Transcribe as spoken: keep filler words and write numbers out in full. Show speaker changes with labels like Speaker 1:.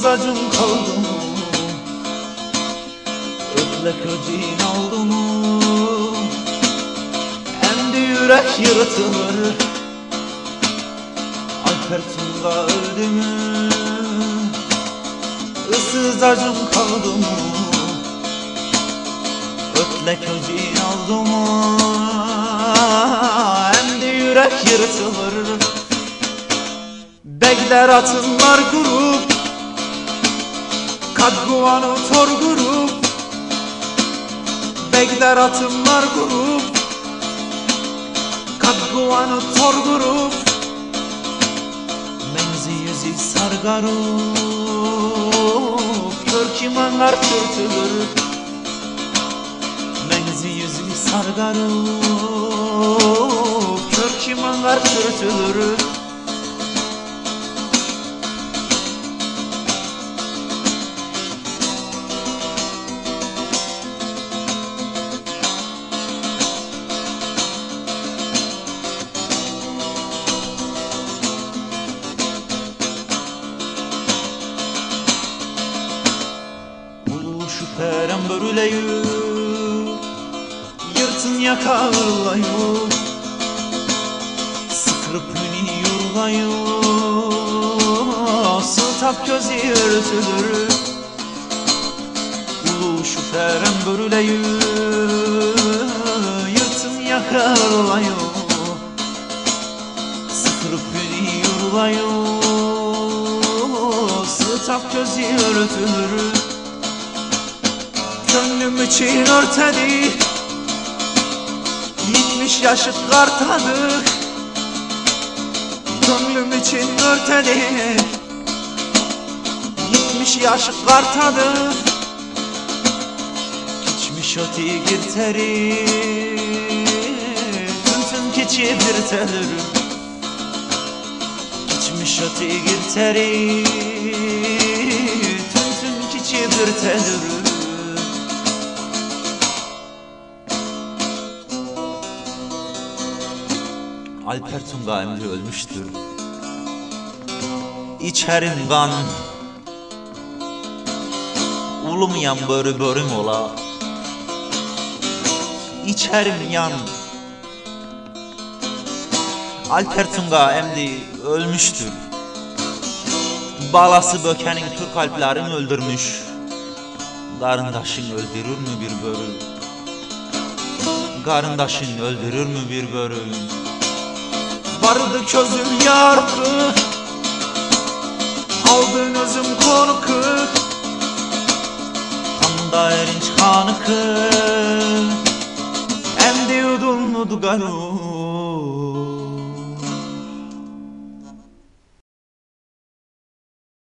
Speaker 1: acım kaldı mı? Ötlek öceğin aldı mı? Endi yürek yırtılır. Alper Tunga öldü mü? Issız acım kaldı mı? Ötlek öceğin aldı mı? Endi yürek yırtılır. Bekler atınlar grup, kadguvanı tor grup. Bekler atınlar grup, kadguvanı tor grup. Menzi yüzü sargarup, körki mangar türtülür. Menzi yüzü sargarup, körki mangar türtülür. Şüpherem börüleyi, yırtın yakarlayı, sıkırıp hüni yurlayı, sıltap gözü örtülür. Ulu şüpherem börüleyi, yırtın yakarlayı, sıkırıp hüni yurlayı, sıltap gözü örtülür. Gönlüm için örtedi, yetmiş yaşı kartadı. Gönlüm için örtedi, yetmiş yaşı kartadı. Geçmiş öte girteri, tüm tüm keçi bir telir. Geçmiş öte girteri, tüm tüm keçi bir telir. Alper Tunga emri ölmüştür. İçerim kan, ulum yan börü börüm ola. İçerim yan, Alper Tunga emri ölmüştür. Balası bökenin Türk alplerini öldürmüş. Karındaşın öldürür mü bir börü? Karındaşın öldürür mü bir börü? Vardı közüm yarkı, aldın özüm korku. Kanda erinç kanıkı, emdi udulnudu garu.